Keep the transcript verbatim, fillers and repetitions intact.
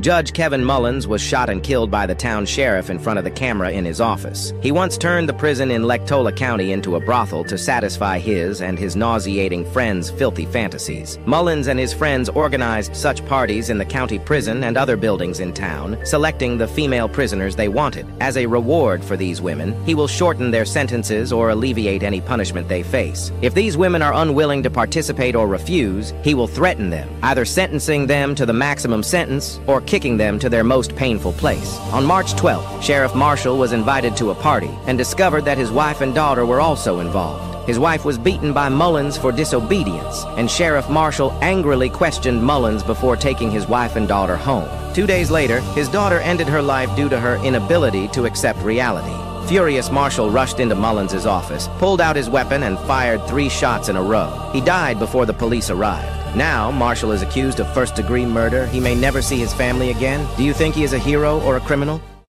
Judge Kevin Mullins was shot and killed by the town sheriff in front of the camera in his office. He once turned the prison in Lectola County into a brothel to satisfy his and his nauseating friends' filthy fantasies. Mullins and his friends organized such parties in the county prison and other buildings in town, selecting the female prisoners they wanted. As a reward for these women, he will shorten their sentences or alleviate any punishment they face. If these women are unwilling to participate or refuse, he will threaten them, either sentencing them to the maximum sentence or kicking them to their most painful place. On March twelfth, Sheriff Marshall was invited to a party and discovered that his wife and daughter were also involved. His wife was beaten by Mullins for disobedience, and Sheriff Marshall angrily questioned Mullins before taking his wife and daughter home. Two days later, his daughter ended her life due to her inability to accept reality. Furious, Marshall rushed into Mullins's office, pulled out his weapon, and fired three shots in a row. He died before the police arrived. Now, Marshall is accused of first-degree murder. He may never see his family again. Do you think he is a hero or a criminal?